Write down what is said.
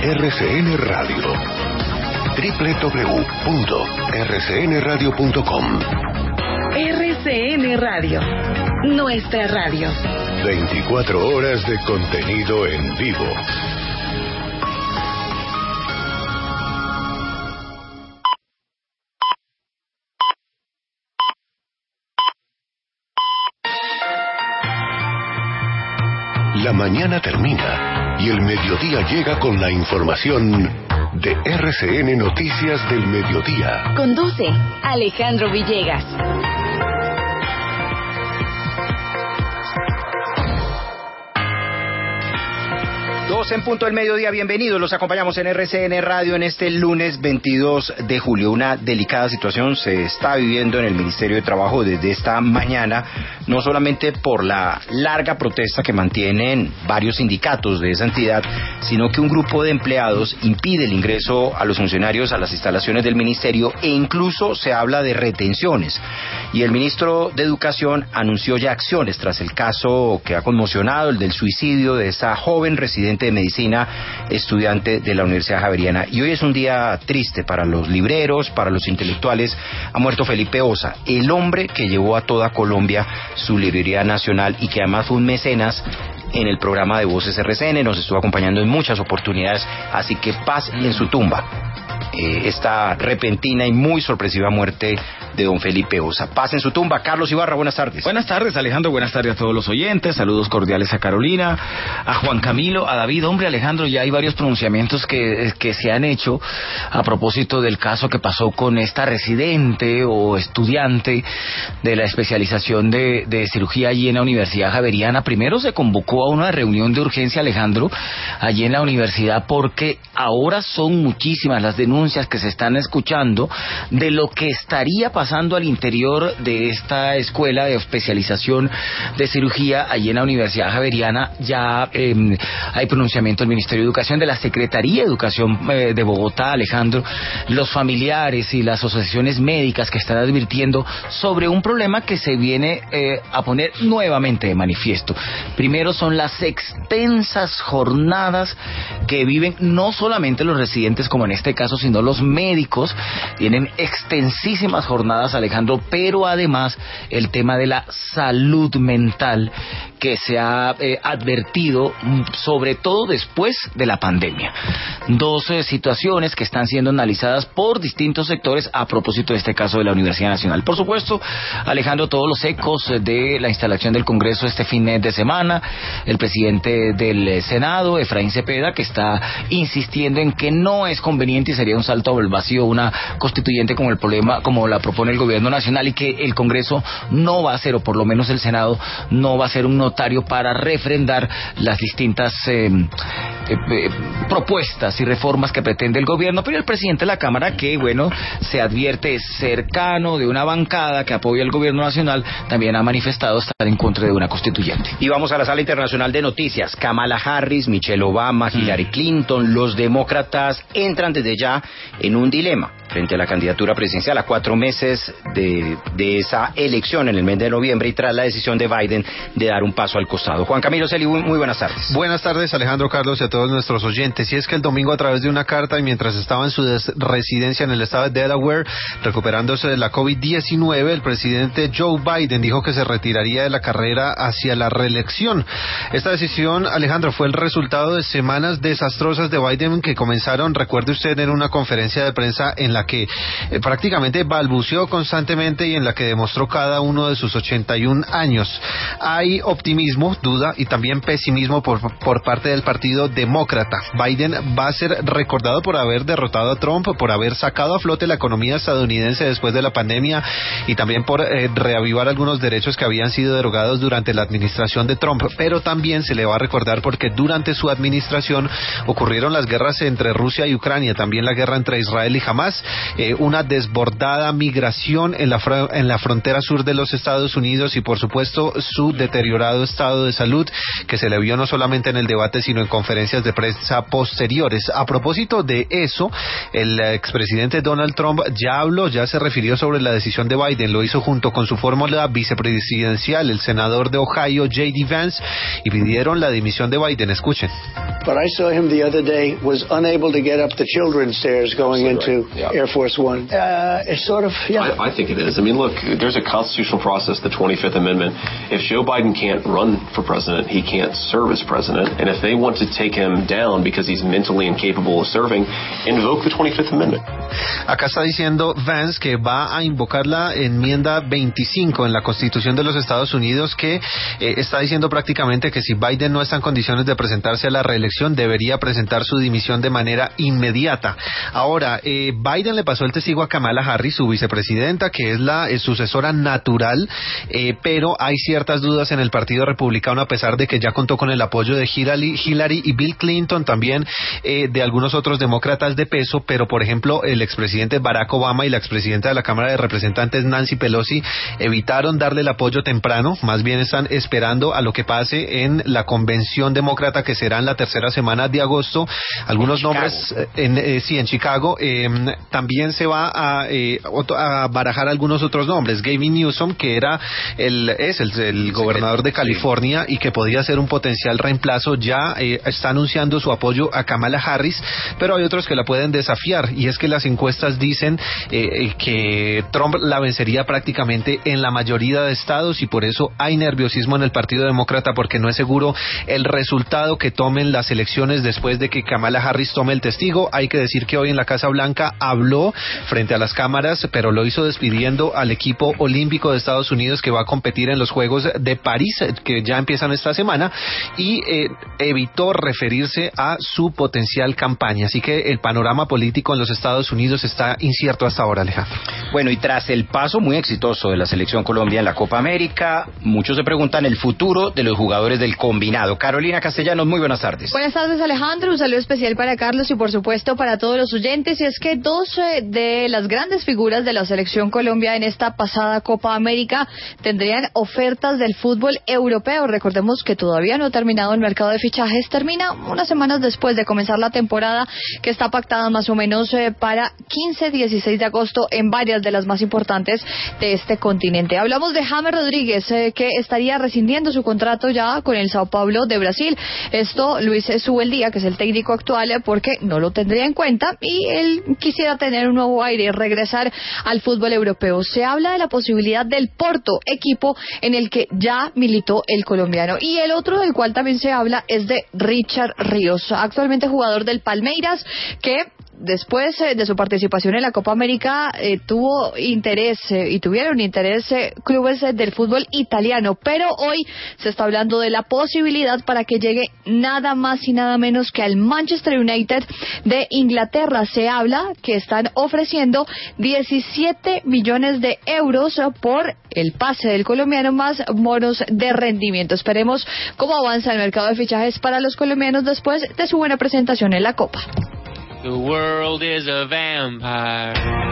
RCN Radio. www.rcnradio.com. RCN Radio, nuestra radio. 24 horas de contenido en vivo. La mañana termina y el mediodía llega con la información de RCN Noticias del Mediodía. Conduce Alejandro Villegas. 12 en punto del mediodía, bienvenidos, los acompañamos en RCN Radio en este lunes 22 de julio. Una delicada situación se está viviendo en el Ministerio de Trabajo desde esta mañana, no solamente por la larga protesta que mantienen varios sindicatos de esa entidad, sino que un grupo de empleados impide el ingreso a los funcionarios a las instalaciones del ministerio e incluso se habla de retenciones. Y el ministro de Educación anunció ya acciones tras el caso que ha conmocionado, el del suicidio de esa joven residente de medicina, estudiante de la Universidad Javeriana. Y hoy es un día triste para los libreros, para los intelectuales. Ha muerto Felipe Osa, el hombre que llevó a toda Colombia su librería nacional y que además fue un mecenas en el programa de Voces RCN, nos estuvo acompañando en muchas oportunidades, así que paz en su tumba. Esta repentina y muy sorpresiva muerte de don Felipe Osa. Paz en su tumba. Carlos Ibarra, buenas tardes. Buenas tardes, Alejandro, buenas tardes a todos los oyentes, saludos cordiales a Carolina, a Juan Camilo, a David. Hombre, Alejandro, ya hay varios pronunciamientos que se han hecho a propósito del caso que pasó con esta residente o estudiante de la especialización de cirugía allí en la Universidad Javeriana. Primero se convocó a una reunión de urgencia, Alejandro, allí en la universidad, porque ahora son muchísimas las denuncias que se están escuchando de lo que estaría pasando al interior de esta escuela de especialización de cirugía allí en la Universidad Javeriana. Ya hay pronunciamiento del Ministerio de Educación, de la Secretaría de Educación de Bogotá, Alejandro, los familiares y las asociaciones médicas que están advirtiendo sobre un problema que se viene a poner nuevamente de manifiesto. Primero son las extensas jornadas que viven no solamente los residentes, como en este caso, sino los médicos. Tienen extensísimas jornadas, Alejandro, pero además el tema de la salud mental que se ha advertido, sobre todo después de la pandemia. Dos situaciones que están siendo analizadas por distintos sectores a propósito de este caso de la Universidad Nacional. Por supuesto, Alejandro, todos los ecos de la instalación del Congreso este fin de semana, el presidente del Senado, Efraín Cepeda, que está insistiendo en que no es conveniente y sería un salto al vacío una constituyente como la propone el gobierno nacional, y que el Congreso no va a ser, o por lo menos el Senado no va a ser un notario para refrendar las distintas propuestas y reformas que pretende el gobierno. Pero el presidente de la Cámara, que bueno, se advierte cercano de una bancada que apoya al gobierno nacional, también ha manifestado estar en contra de una constituyente. Y vamos a la sala internacional de noticias. Kamala Harris, Michelle Obama, Hillary Clinton, los demócratas entran desde ya en un dilema frente a la candidatura presidencial a 4 meses de esa elección en el mes de noviembre y tras la decisión de Biden de dar un paso al costado. Juan Camilo Celi, muy buenas tardes. Buenas tardes, Alejandro, Carlos y a todos nuestros oyentes. Y es que el domingo, a través de una carta y mientras estaba en su residencia en el estado de Delaware recuperándose de la COVID-19, el presidente Joe Biden dijo que se retiraría de la carrera hacia la reelección. Esta decisión, Alejandro, fue el resultado de semanas desastrosas de Biden que comenzaron, recuerde usted, en una conferencia de prensa en la que prácticamente balbuceó constantemente y en la que demostró cada uno de sus 81 años. Hay optimismo, duda y también pesimismo por parte del Partido Demócrata. Biden va a ser recordado por haber derrotado a Trump, por haber sacado a flote la economía estadounidense después de la pandemia y también por reavivar algunos derechos que habían sido derogados durante la administración de Trump. Pero también se le va a recordar porque durante su administración ocurrieron las guerras entre Rusia y Ucrania, también la guerra entre Israel y Hamas, una desbordada migración en la frontera sur de los Estados Unidos y por supuesto su deteriorado estado de salud que se le vio no solamente en el debate sino en conferencias de prensa posteriores. A propósito de eso, el expresidente Donald Trump ya se refirió sobre la decisión de Biden, lo hizo junto con su fórmula vicepresidencial, el senador de Ohio, J.D. Vance, y pidieron la dimisión de Biden. Escuchen. But I saw him the other day, was unable to get up the children's stairs going into Air Force One. It's sort of, I think it is. I mean, look, there's a constitutional process, the 25th Amendment. If Joe Biden can't run for president, he can't serve as president. And if they want to take him down because he's mentally incapable of serving, invoke the 25th Amendment. Acá está diciendo Vance que va a invocar la enmienda 25 en la Constitución de los Estados Unidos que está diciendo prácticamente que si Biden no está en condiciones de presentarse a la reelección debería presentar su dimisión de manera inmediata. Ahora, Biden le pasó el testigo a Kamala Harris, su vicepresidenta, que es la sucesora natural, pero hay ciertas dudas en el Partido Republicano a pesar de que ya contó con el apoyo de Hillary y Bill Clinton, también de algunos otros demócratas de peso, pero por ejemplo el expresidente Barack Obama y la expresidenta de la Cámara de Representantes Nancy Pelosi evitaron darle el apoyo temprano, más bien están esperando a lo que pase en la convención demócrata que será en la tercera semana de agosto. Algunos nombres en Chicago. También se va a barajar algunos otros nombres. Gavin Newsom, que es el gobernador de California y que podría ser un potencial reemplazo, ya está anunciando su apoyo a Kamala Harris, pero hay otros que la pueden desafiar, y es que las encuestas dicen que Trump la vencería prácticamente en la mayoría de estados, y por eso hay nerviosismo en el Partido Demócrata porque no es seguro el resultado que tomen las elecciones después de que Kamala Harris tome el testigo. Hay que decir que hoy en la Casa Blanca habló frente a las cámaras, pero lo hizo despidiendo al equipo olímpico de Estados Unidos que va a competir en los Juegos de París, que ya empiezan esta semana, y evitó referirse a su potencial campaña. Así que el panorama político en los Estados Unidos está incierto hasta ahora, Alejandro. Bueno, y tras el paso muy exitoso de la Selección Colombia en la Copa América, muchos se preguntan el futuro de los jugadores del combinado. Carolina Castellanos, muy buenas tardes. Buenas tardes, Alejandro. Un saludo especial para Carlos y por supuesto para todos los oyentes. Y es que dos de las grandes figuras de la Selección Colombia en esta pasada Copa América tendrían ofertas del fútbol europeo. Recordemos que todavía no ha terminado el mercado de fichajes, termina unas semanas después de comenzar la temporada, que está pactada más o menos para 15-16 de agosto en varias de las más importantes de este continente. Hablamos de James Rodríguez, que estaría rescindiendo su contrato ya con el Sao Paulo de Brasil. Esto Luis Subeldía, que es el técnico actual, porque no lo tendría en cuenta y él quisiera tener un nuevo aire y regresar al fútbol europeo. Se habla de la posibilidad del Porto, equipo en el que ya militó el colombiano. Y el otro del cual también se habla es de Richard Ríos, actualmente jugador del Palmeiras, que después de su participación en la Copa América tuvo interés y tuvieron interés clubes del fútbol italiano, pero hoy se está hablando de la posibilidad para que llegue nada más y nada menos que al Manchester United de Inglaterra. Se habla que están ofreciendo 17 millones de euros por el pase del colombiano más bonos de rendimiento. Esperemos cómo avanza el mercado de fichajes para los colombianos después de su buena presentación en la Copa. The world is a vampire.